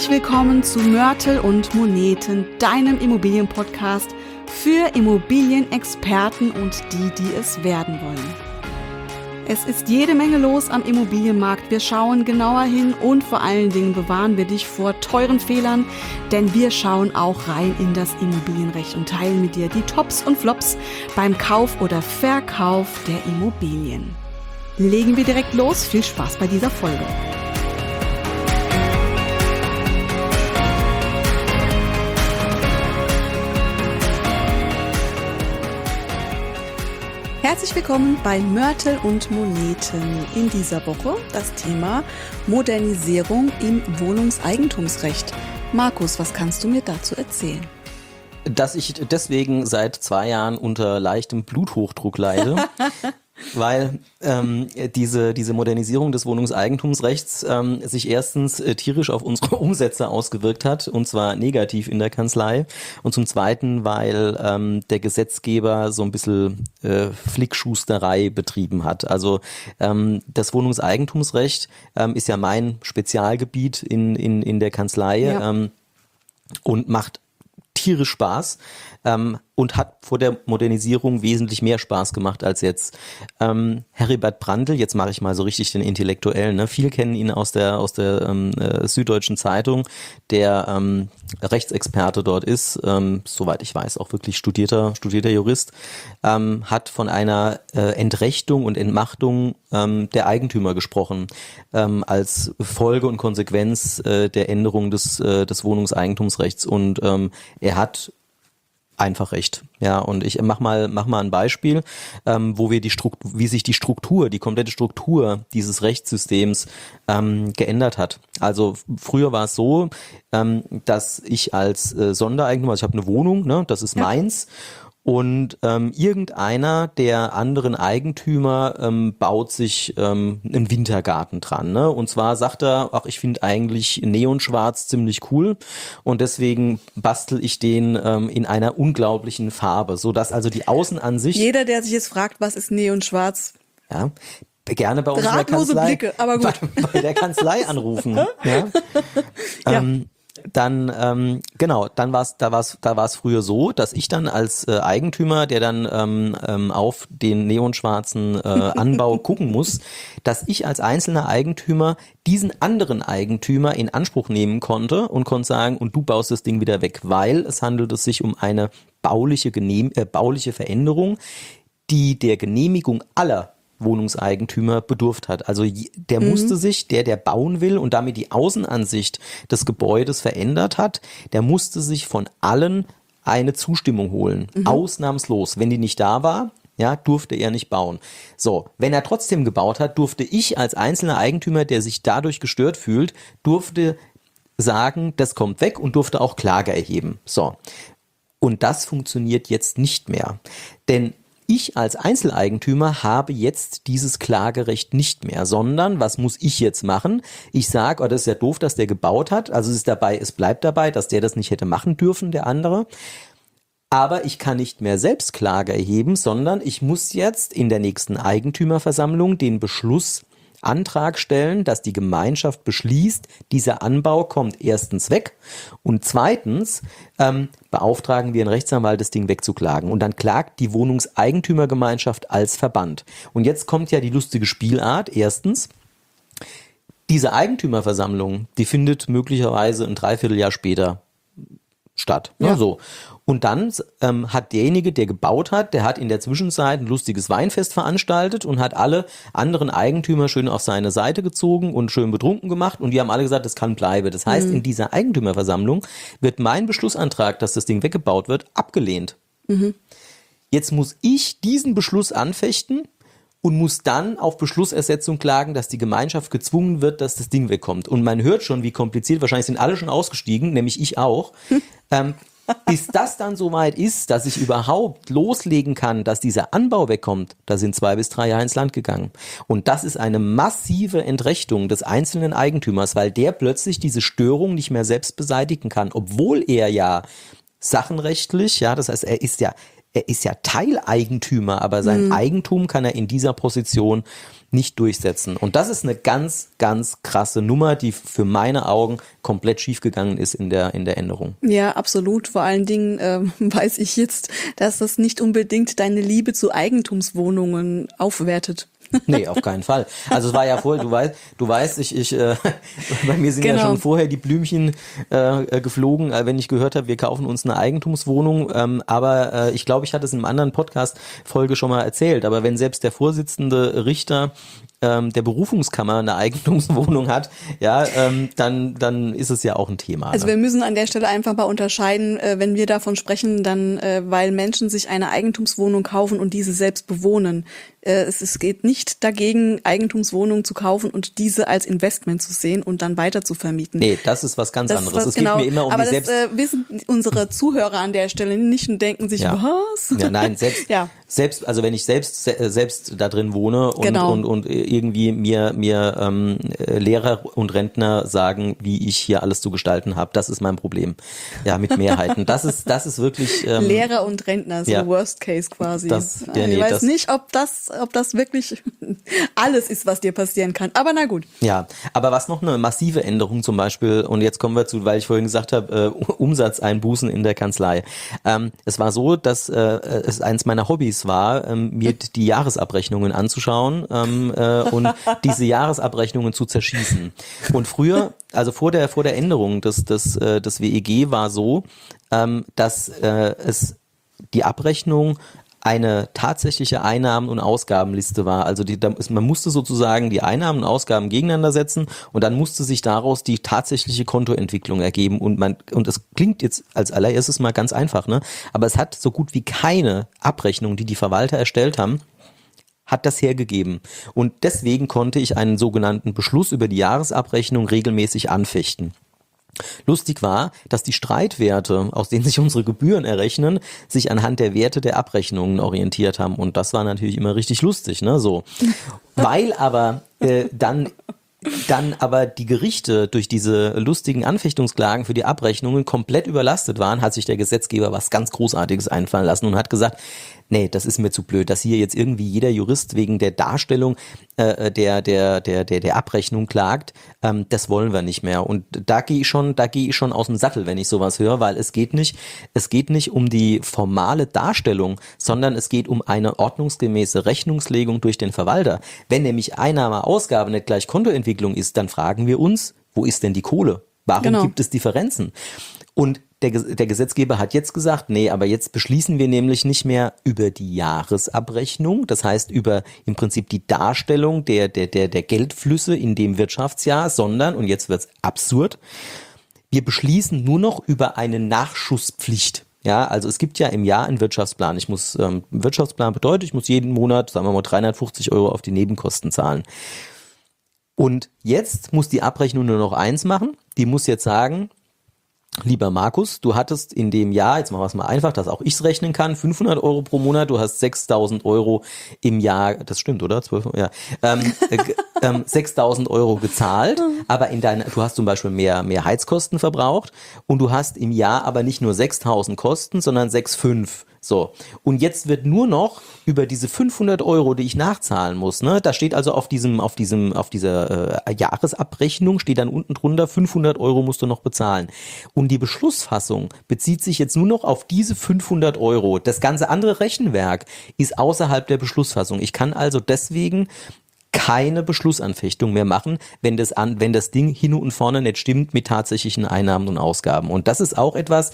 Herzlich willkommen zu Mörtel und Moneten, deinem Immobilienpodcast für Immobilienexperten und die es werden wollen. Es ist jede Menge los am Immobilienmarkt. Wir schauen genauer hin und vor allen Dingen bewahren wir dich vor teuren Fehlern, denn wir schauen auch rein in das Immobilienrecht und teilen mit dir die Tops und Flops beim Kauf oder Verkauf der Immobilien. Legen wir direkt los. Viel Spaß bei dieser Folge. Herzlich willkommen bei Mörtel und Moneten. In dieser Woche das Thema Modernisierung im Wohnungseigentumsrecht. Markus, was kannst du mir dazu erzählen? Dass ich deswegen seit 2 Jahren unter leichtem Bluthochdruck leide, weil diese Modernisierung des Wohnungseigentumsrechts sich erstens tierisch auf unsere Umsätze ausgewirkt hat, und zwar negativ in der Kanzlei, und zum Zweiten, weil der Gesetzgeber so ein bisschen Flickschusterei betrieben hat. Also das Wohnungseigentumsrecht ist ja mein Spezialgebiet in der Kanzlei, und macht tierisch Spaß, und hat vor der Modernisierung wesentlich mehr Spaß gemacht als jetzt. Heribert Brandl, jetzt mache ich mal so richtig den Intellektuellen, ne? Viele kennen ihn aus der Süddeutschen Zeitung, der Rechtsexperte dort ist, soweit ich weiß, auch wirklich studierter Jurist, hat von einer Entrechtung und Entmachtung der Eigentümer gesprochen, als Folge und Konsequenz der Änderung des Wohnungseigentumsrechts, und er hat einfach recht. Ja, und ich mach mal ein Beispiel, wo wir wie sich die komplette Struktur dieses Rechtssystems geändert hat. Also früher war es so, dass ich als Sondereigentümer, also ich habe eine Wohnung, ne, das ist meins. Und irgendeiner der anderen Eigentümer baut sich einen Wintergarten dran, ne? Und zwar sagt er, ach, ich finde eigentlich Neonschwarz ziemlich cool, und deswegen bastel ich den in einer unglaublichen Farbe, so dass also die Außenansicht. Jeder, der sich jetzt fragt, was ist Neonschwarz? Ja, gerne bei uns in der Kanzlei. Blicke, aber gut. Bei der Kanzlei anrufen. Ja. Ja. Dann war es früher so, dass ich dann als Eigentümer, der dann auf den neonschwarzen Anbau gucken muss, dass ich als einzelner Eigentümer diesen anderen Eigentümer in Anspruch nehmen konnte und konnte sagen, und du baust das Ding wieder weg, weil es handelt sich um eine bauliche Veränderung, die der Genehmigung aller Wohnungseigentümer bedurft hat. Also der musste sich, der bauen will und damit die Außenansicht des Gebäudes verändert hat, der musste sich von allen eine Zustimmung holen. Ausnahmslos. Wenn die nicht da war, ja, durfte er nicht bauen. So, wenn er trotzdem gebaut hat, durfte ich als einzelner Eigentümer, der sich dadurch gestört fühlt, durfte sagen, das kommt weg, und durfte auch Klage erheben. So. Und das funktioniert jetzt nicht mehr. Denn ich als Einzeleigentümer habe jetzt dieses Klagerecht nicht mehr, sondern was muss ich jetzt machen? Ich sage, oh, das ist ja doof, dass der gebaut hat. Also es bleibt dabei, dass der das nicht hätte machen dürfen, der andere. Aber ich kann nicht mehr selbst Klage erheben, sondern ich muss jetzt in der nächsten Eigentümerversammlung den Beschlussantrag stellen, dass die Gemeinschaft beschließt, dieser Anbau kommt erstens weg, und zweitens beauftragen wir einen Rechtsanwalt, das Ding wegzuklagen. Und dann klagt die Wohnungseigentümergemeinschaft als Verband. Und jetzt kommt ja die lustige Spielart. Erstens, diese Eigentümerversammlung, die findet möglicherweise ein Dreivierteljahr später statt. Ja. So. Und dann hat derjenige, der gebaut hat, der hat in der Zwischenzeit ein lustiges Weinfest veranstaltet und hat alle anderen Eigentümer schön auf seine Seite gezogen und schön betrunken gemacht, und die haben alle gesagt, das kann bleiben. Das heißt, in dieser Eigentümerversammlung wird mein Beschlussantrag, dass das Ding weggebaut wird, abgelehnt. Jetzt muss ich diesen Beschluss anfechten und muss dann auf Beschlussersetzung klagen, dass die Gemeinschaft gezwungen wird, dass das Ding wegkommt. Und man hört schon, wie kompliziert, wahrscheinlich sind alle schon ausgestiegen, nämlich ich auch. Bis das dann soweit ist, dass ich überhaupt loslegen kann, dass dieser Anbau wegkommt, da sind 2 bis 3 Jahre ins Land gegangen. Und das ist eine massive Entrechtung des einzelnen Eigentümers, weil der plötzlich diese Störung nicht mehr selbst beseitigen kann, obwohl er ja sachenrechtlich, ja, das heißt, er ist ja er ist ja Teileigentümer, aber sein Eigentum kann er in dieser Position nicht durchsetzen. Und das ist eine ganz, ganz krasse Nummer, die für meine Augen komplett schiefgegangen ist in der Änderung. Ja, absolut. Vor allen Dingen weiß ich jetzt, dass das nicht unbedingt deine Liebe zu Eigentumswohnungen aufwertet. Nee, auf keinen Fall. Also es war ja voll, du weißt, bei mir sind ja schon vorher die Blümchen geflogen, wenn ich gehört habe, wir kaufen uns eine Eigentumswohnung, aber ich glaube, ich hatte es in einem anderen Podcast-Folge schon mal erzählt, aber wenn selbst der Vorsitzende Richter der Berufungskammer eine Eigentumswohnung hat, ja, dann ist es ja auch ein Thema. Also wir müssen an der Stelle einfach mal unterscheiden, wenn wir davon sprechen, dann weil Menschen sich eine Eigentumswohnung kaufen und diese selbst bewohnen. Es geht nicht dagegen, Eigentumswohnungen zu kaufen und diese als Investment zu sehen und dann weiter zu vermieten. Nee, das ist was ganz anderes. Es geht mir immer um aber die das wissen unsere Zuhörer an der Stelle nicht und denken sich, was? Ja, nein, selbst, also wenn ich selbst da drin wohne und irgendwie mir Lehrer und Rentner sagen, wie ich hier alles zu gestalten habe, das ist mein Problem. Ja, mit Mehrheiten. Das ist wirklich Lehrer und Rentner, so Worst Case quasi. Ich weiß nicht, ob das wirklich alles ist, was dir passieren kann. Aber na gut. Ja, aber was noch eine massive Änderung zum Beispiel, und jetzt kommen wir zu, weil ich vorhin gesagt habe, Umsatzeinbußen in der Kanzlei. Es war so, dass es eins meiner Hobbys war, mir die Jahresabrechnungen anzuschauen und diese Jahresabrechnungen zu zerschießen. Und früher, also vor der Änderung des WEG war so, dass es die Abrechnung eine tatsächliche Einnahmen- und Ausgabenliste war. Also man musste sozusagen die Einnahmen und Ausgaben gegeneinander setzen und dann musste sich daraus die tatsächliche Kontoentwicklung ergeben. Und es klingt jetzt als allererstes mal ganz einfach, ne? Aber es hat so gut wie keine Abrechnung, die Verwalter erstellt haben, hat das hergegeben. Und deswegen konnte ich einen sogenannten Beschluss über die Jahresabrechnung regelmäßig anfechten. Lustig war, dass die Streitwerte, aus denen sich unsere Gebühren errechnen, sich anhand der Werte der Abrechnungen orientiert haben. Und das war natürlich immer richtig lustig, ne? So. Weil aber dann aber die Gerichte durch diese lustigen Anfechtungsklagen für die Abrechnungen komplett überlastet waren, hat sich der Gesetzgeber was ganz Großartiges einfallen lassen und hat gesagt, nee, das ist mir zu blöd, dass hier jetzt irgendwie jeder Jurist wegen der Darstellung der Abrechnung klagt, das wollen wir nicht mehr. Und da gehe ich schon aus dem Sattel, wenn ich sowas höre, weil es geht nicht um die formale Darstellung, sondern es geht um eine ordnungsgemäße Rechnungslegung durch den Verwalter. Wenn nämlich Einnahme, Ausgabe nicht gleich Kontoentwicklung ist, dann fragen wir uns, wo ist denn die Kohle? Warum gibt es Differenzen? Und der Gesetzgeber hat jetzt gesagt, nee, aber jetzt beschließen wir nämlich nicht mehr über die Jahresabrechnung, das heißt über im Prinzip die Darstellung der Geldflüsse in dem Wirtschaftsjahr, sondern, und jetzt wird's absurd, wir beschließen nur noch über eine Nachschusspflicht. Ja, also es gibt ja im Jahr einen Wirtschaftsplan. Wirtschaftsplan bedeutet, ich muss jeden Monat, sagen wir mal, 350 € auf die Nebenkosten zahlen. Und jetzt muss die Abrechnung nur noch eins machen, die muss jetzt sagen, lieber Markus, du hattest in dem Jahr, jetzt machen wir es mal einfach, dass auch ich es rechnen kann, 500 € pro Monat, du hast 6.000 € im Jahr, das stimmt, oder? 12, ja, 6.000 € gezahlt, aber du hast zum Beispiel mehr Heizkosten verbraucht und du hast im Jahr aber nicht nur 6.000 Kosten, sondern 6,5. So. Und jetzt wird nur noch über diese 500 €, die ich nachzahlen muss, ne, da steht also auf dieser Jahresabrechnung steht dann unten drunter 500 € musst du noch bezahlen. Und die Beschlussfassung bezieht sich jetzt nur noch auf diese 500 €. Das ganze andere Rechenwerk ist außerhalb der Beschlussfassung. Ich kann also deswegen keine Beschlussanfechtung mehr machen, wenn das Ding hin und vorne nicht stimmt mit tatsächlichen Einnahmen und Ausgaben. Und das ist auch etwas,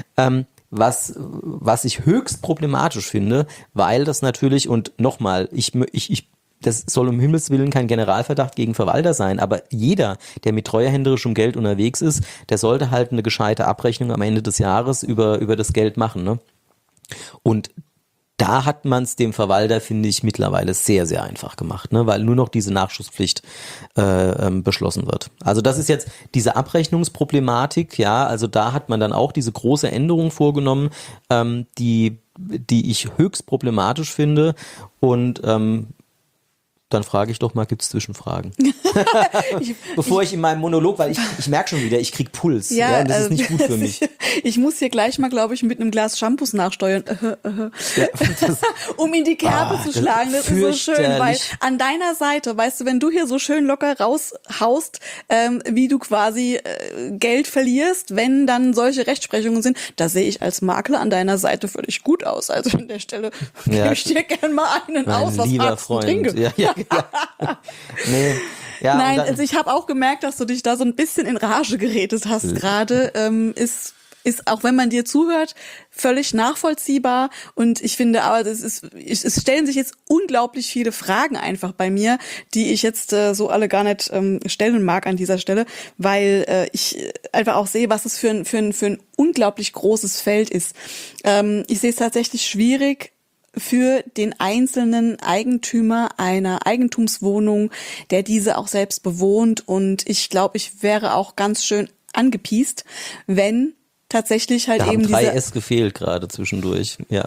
was ich höchst problematisch finde, weil das natürlich, und nochmal, das soll um Himmels Willen kein Generalverdacht gegen Verwalter sein, aber jeder, der mit treuhänderischem Geld unterwegs ist, der sollte halt eine gescheite Abrechnung am Ende des Jahres über das Geld machen, ne? Und da hat man es dem Verwalter, finde ich, mittlerweile sehr, sehr einfach gemacht, ne? Weil nur noch diese Nachschusspflicht beschlossen wird. Also das ist jetzt diese Abrechnungsproblematik, ja, also da hat man dann auch diese große Änderung vorgenommen, die ich höchst problematisch finde und Dann frage ich doch mal, gibt's Zwischenfragen? Bevor ich in meinem Monolog, weil ich merke schon wieder, ich krieg Puls. Ja, und das ist nicht gut für mich. Ich muss hier gleich mal, glaube ich, mit einem Glas Shampoos nachsteuern, Ja, um in die Kerbe zu schlagen. Das ist so schön, weil an deiner Seite, weißt du, wenn du hier so schön locker raushaust, wie du quasi Geld verlierst, wenn dann solche Rechtsprechungen sind, da sehe ich als Makler an deiner Seite völlig gut aus. Also an der Stelle gebe ich dir gerne mal einen aus, was lieber Arzt Freund. trinke. Ja. Nee. Ja, Nein, also ich habe auch gemerkt, dass du dich da so ein bisschen in Rage geredet hast gerade. Ist auch wenn man dir zuhört, völlig nachvollziehbar. Und ich finde aber, es stellen sich jetzt unglaublich viele Fragen einfach bei mir, die ich jetzt so alle gar nicht stellen mag an dieser Stelle, weil ich einfach auch sehe, was es für ein unglaublich großes Feld ist. Ich sehe es tatsächlich schwierig für den einzelnen Eigentümer einer Eigentumswohnung, der diese auch selbst bewohnt. Und ich glaube, ich wäre auch ganz schön angepiest, wenn tatsächlich halt da eben haben 3 diese... S gefehlt gerade zwischendurch. Ja.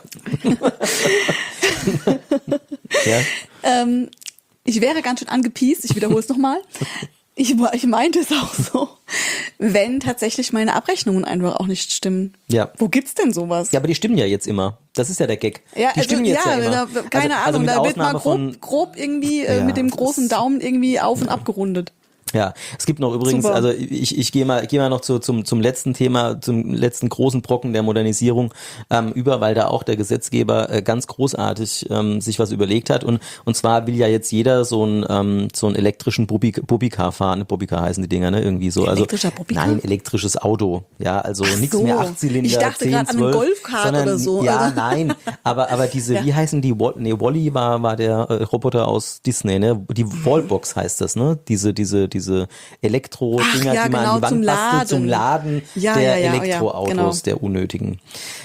Ja. Ich wäre ganz schön angepiest, ich wiederhole es nochmal. Ich meinte es auch so, wenn tatsächlich meine Abrechnungen einfach auch nicht stimmen. Ja. Wo gibt's denn sowas? Ja, aber die stimmen ja jetzt immer. Das ist ja der Gag. Ja, die stimmen jetzt ja immer. Keine Ahnung, mit da wird mal Ausnahme grob irgendwie Ja, mit dem großen Daumen irgendwie auf und abgerundet. Ja, es gibt noch übrigens, Super. also ich gehe mal noch zum letzten Thema, zum letzten großen Brocken der Modernisierung über, weil da auch der Gesetzgeber ganz großartig sich was überlegt hat und zwar will ja jetzt jeder so einen elektrischen Bobbycar fahren, Bobbycar heißen die Dinger, ne, irgendwie so. Elektrischer Bobbycar? Nein, elektrisches Auto, ja, also nichts so. mehr 8-Zylinder, Ich dachte 10, gerade an 12, einen Golfkart sondern, oder so. Ja, Also. nein, aber diese, Ja. wie heißen die, Wall-E war der Roboter aus Disney, ne, die Wallbox heißt das, ne, diese Elektro-Dinger, ja, die man genau, an die Wand zum bastelt, zum Laden. Laden Ja, der ja, Elektroautos, genau. der unnötigen.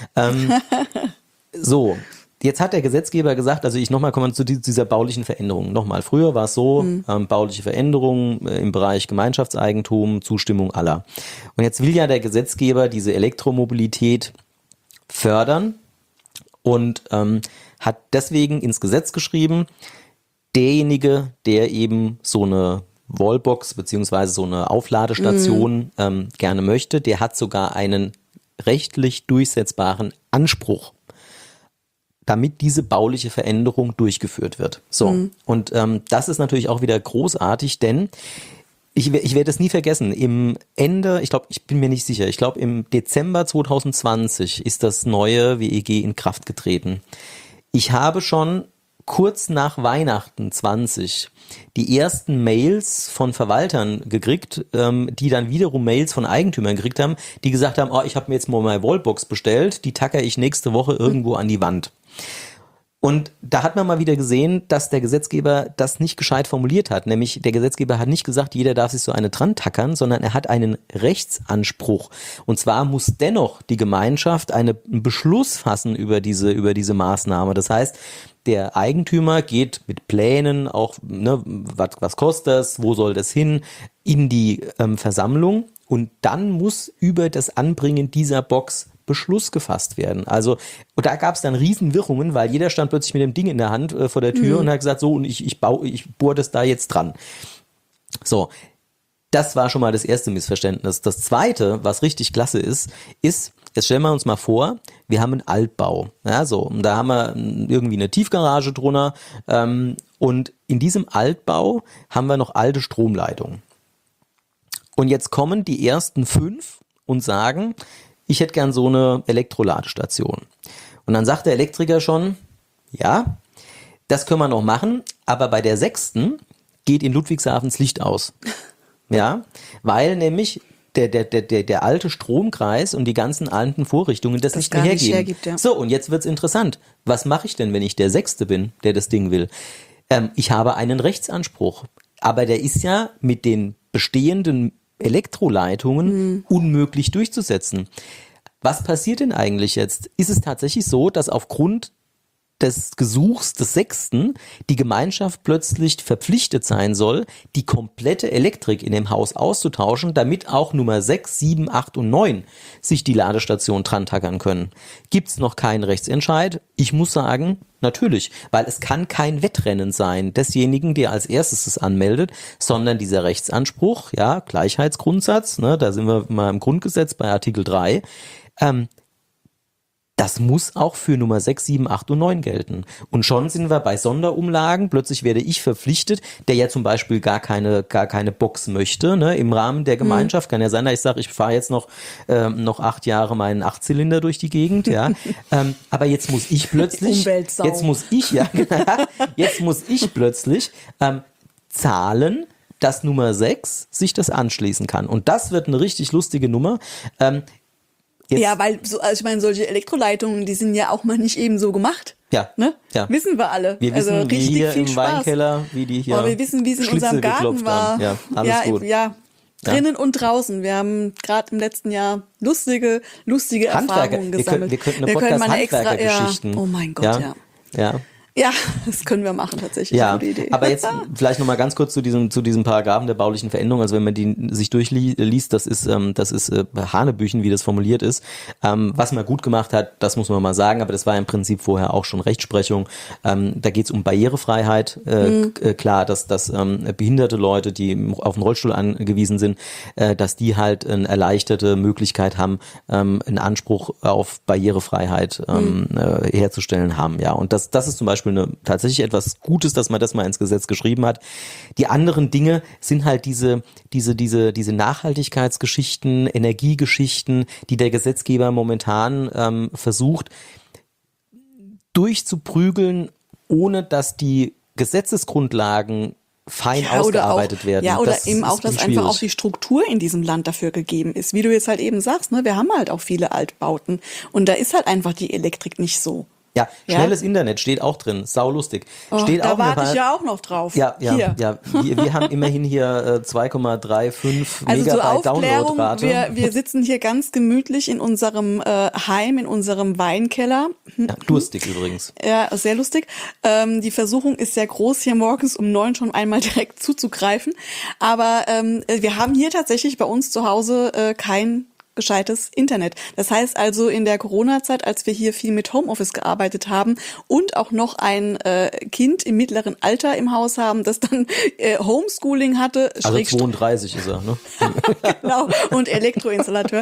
So, jetzt hat der Gesetzgeber gesagt, also ich nochmal komme zu dieser baulichen Veränderung. Nochmal, früher war es so, bauliche Veränderungen im Bereich Gemeinschaftseigentum, Zustimmung aller. Und jetzt will ja der Gesetzgeber diese Elektromobilität fördern und hat deswegen ins Gesetz geschrieben, derjenige, der eben so eine Wallbox beziehungsweise so eine Aufladestation gerne möchte, der hat sogar einen rechtlich durchsetzbaren Anspruch, damit diese bauliche Veränderung durchgeführt wird. So, und das ist natürlich auch wieder großartig, denn ich werde es nie vergessen, ich bin mir nicht sicher, ich glaube im Dezember 2020 ist das neue WEG in Kraft getreten. Ich habe schon kurz nach Weihnachten 20 die ersten Mails von Verwaltern gekriegt, die dann wiederum Mails von Eigentümern gekriegt haben, die gesagt haben, ich habe mir jetzt mal meine Wallbox bestellt, die tacker ich nächste Woche irgendwo an die Wand. Und da hat man mal wieder gesehen, dass der Gesetzgeber das nicht gescheit formuliert hat. Nämlich der Gesetzgeber hat nicht gesagt, jeder darf sich so eine dran tackern, sondern er hat einen Rechtsanspruch. Und zwar muss dennoch die Gemeinschaft einen Beschluss fassen über diese Maßnahme. Das heißt, der Eigentümer geht mit Plänen, auch was kostet das, wo soll das hin, in die Versammlung und dann muss über das Anbringen dieser Box Beschluss gefasst werden. Also, und da gab es dann Riesenwirrungen, weil jeder stand plötzlich mit dem Ding in der Hand vor der Tür und hat gesagt, so, und ich bohre das da jetzt dran. So, das war schon mal das erste Missverständnis. Das zweite, was richtig klasse ist, jetzt stellen wir uns mal vor, wir haben einen Altbau. Ja, so, und da haben wir irgendwie eine Tiefgarage drunter und in diesem Altbau haben wir noch alte Stromleitungen. Und jetzt kommen die ersten 5 und sagen, ich hätte gern so eine Elektroladestation. Und dann sagt der Elektriker schon, ja, das können wir noch machen, aber bei der 6. geht in Ludwigshafen das Licht aus. Ja, weil nämlich der alte Stromkreis und die ganzen alten Vorrichtungen das nicht mehr hergeben. Hergibt, ja. So, und jetzt wird's interessant. Was mache ich denn, wenn ich der 6. bin, der das Ding will? Ich habe einen Rechtsanspruch, aber der ist ja mit den bestehenden Elektroleitungen unmöglich durchzusetzen. Was passiert denn eigentlich jetzt? Ist es tatsächlich so, dass aufgrund des Gesuchs des 6. die Gemeinschaft plötzlich verpflichtet sein soll, die komplette Elektrik in dem Haus auszutauschen, damit auch Nummer 6, 7, 8 und 9 sich die Ladestation dran tackern können. Gibt's noch keinen Rechtsentscheid? Ich muss sagen, natürlich, weil es kann kein Wettrennen sein desjenigen, der als erstes es anmeldet, sondern dieser Rechtsanspruch, ja, Gleichheitsgrundsatz, ne, da sind wir mal im Grundgesetz bei Artikel 3, das muss auch für Nummer 6, 7, 8 und 9 gelten. Und schon sind wir bei Sonderumlagen. Plötzlich werde ich verpflichtet, der ja zum Beispiel gar keine Box möchte, ne, im Rahmen der Gemeinschaft. Kann ja sein, dass ich sage, ich fahre jetzt noch 8 Jahre meinen 8-Zylinder durch die Gegend, ja. Aber jetzt muss ich plötzlich, jetzt muss ich plötzlich zahlen, dass Nummer 6 sich das anschließen kann. Und das wird eine richtig lustige Nummer. Ja, weil also ich meine, solche Elektroleitungen, die sind ja auch mal nicht eben so gemacht. Ja, ne? Ja. Wissen wir alle. Wir wissen, also wie richtig hier viel im Spaß. Weinkeller, wie die hier wir wissen, wie es in Schlitze unserem Garten geklopft war. haben. Ja, alles gut. Ja, drinnen und draußen. Wir haben gerade im letzten Jahr lustige Erfahrungen gesammelt. Wir könnten eine Podcast-Handwerker-Geschichten. Oh mein Gott, ja. Ja, das können wir machen tatsächlich. Ja, gute Idee. Aber jetzt vielleicht noch mal ganz kurz zu diesem Paragraphen der baulichen Veränderung. Also wenn man die sich durchliest, das ist Hanebüchen, wie das formuliert ist. Was man gut gemacht hat, das muss man mal sagen, aber das war im Prinzip vorher auch schon Rechtsprechung. Da geht es um Barrierefreiheit. Klar, dass behinderte Leute, die auf den Rollstuhl angewiesen sind, dass die halt eine erleichterte Möglichkeit haben, einen Anspruch auf Barrierefreiheit herzustellen haben. Ja, und das ist zum Beispiel tatsächlich etwas Gutes, dass man das mal ins Gesetz geschrieben hat. Die anderen Dinge sind halt diese Nachhaltigkeitsgeschichten, Energiegeschichten, die der Gesetzgeber momentan versucht durchzuprügeln, ohne dass die Gesetzesgrundlagen fein ausgearbeitet werden. Ja, oder eben auch, dass einfach auch die Struktur in diesem Land dafür gegeben ist. Wie du jetzt halt eben sagst, ne, wir haben halt auch viele Altbauten und da ist halt einfach die Elektrik nicht so. Ja, schnelles Internet steht auch drin, saulustig. Steht da auch warte ich ja auch noch drauf. Ja. Wir haben immerhin hier 2,35 also Megabyte Downloadrate. Wir sitzen hier ganz gemütlich in unserem Heim, in unserem Weinkeller. Ja, durstig übrigens. Ja, sehr lustig. Die Versuchung ist sehr groß, hier morgens um 9 schon einmal direkt zuzugreifen. Aber wir haben hier tatsächlich bei uns zu Hause kein gescheites Internet. Das heißt also in der Corona-Zeit, als wir hier viel mit Homeoffice gearbeitet haben und auch noch ein Kind im mittleren Alter im Haus haben, das dann Homeschooling hatte. Also 32 ist er, ne? Genau, und Elektroinstallateur.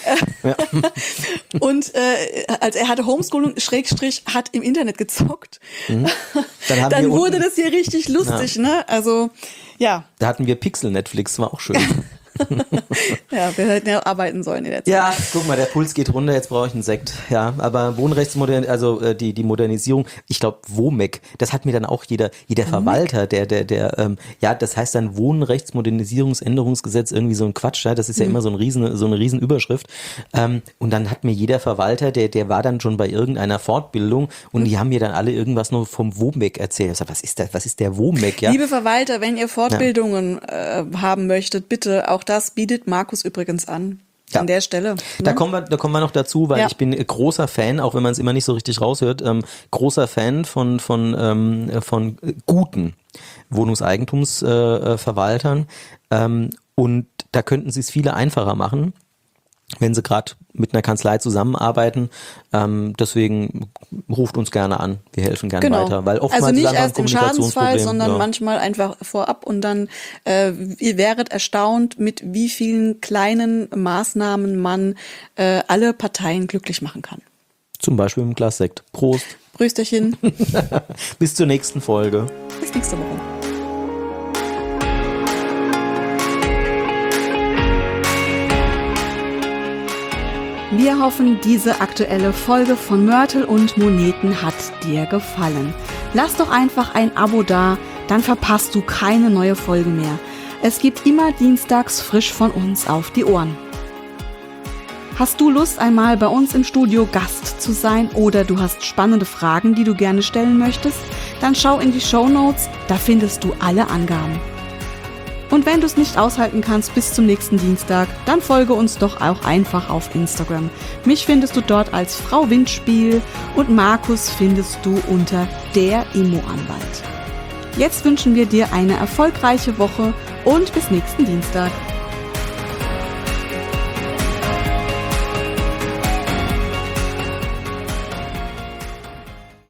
Und als er hatte Homeschooling, hat im Internet gezockt. Dann wurde das hier richtig lustig, ne? Also, ja. Da hatten wir Pixel-Netflix, war auch schön. Ja, wir hätten ja arbeiten sollen in der Zeit. Ja, guck mal, der Puls geht runter, jetzt brauche ich einen Sekt. Ja, aber die Modernisierung, ich glaube WOMEC, das hat mir dann auch jeder Verwalter, das heißt dann Wohnrechtsmodernisierungsänderungsgesetz, irgendwie so ein Quatsch, ja, das ist ja immer so eine riesen Überschrift. Und dann hat mir jeder Verwalter, der war dann schon bei irgendeiner Fortbildung und die haben mir dann alle irgendwas noch vom WOMEC erzählt. Ich sag, was ist der WOMEC, ja? Liebe Verwalter, wenn ihr Fortbildungen haben möchtet, bitte, auch das bietet Markus übrigens an. Ja. An der Stelle. Ne? Da kommen wir noch dazu, weil ich bin großer Fan, auch wenn man es immer nicht so richtig raushört, großer Fan von guten Wohnungseigentumsverwaltern. Und da könnten sie es viele einfacher machen, wenn sie gerade mit einer Kanzlei zusammenarbeiten. Deswegen ruft uns gerne an. Wir helfen gerne weiter. Weil oftmals also nicht ist erst im Schadensfall, sondern manchmal einfach vorab und dann ihr wäret erstaunt, mit wie vielen kleinen Maßnahmen man alle Parteien glücklich machen kann. Zum Beispiel im Glas Sekt. Prost. Prösterchen. Bis zur nächsten Folge. Bis nächste Woche. Wir hoffen, diese aktuelle Folge von Mörtel und Moneten hat dir gefallen. Lass doch einfach ein Abo da, dann verpasst du keine neue Folge mehr. Es gibt immer dienstags frisch von uns auf die Ohren. Hast du Lust, einmal bei uns im Studio Gast zu sein oder du hast spannende Fragen, die du gerne stellen möchtest? Dann schau in die Shownotes, da findest du alle Angaben. Und wenn du es nicht aushalten kannst bis zum nächsten Dienstag, dann folge uns doch auch einfach auf Instagram. Mich findest du dort als Frau Windspiel und Markus findest du unter der Immo-Anwalt. Jetzt wünschen wir dir eine erfolgreiche Woche und bis nächsten Dienstag.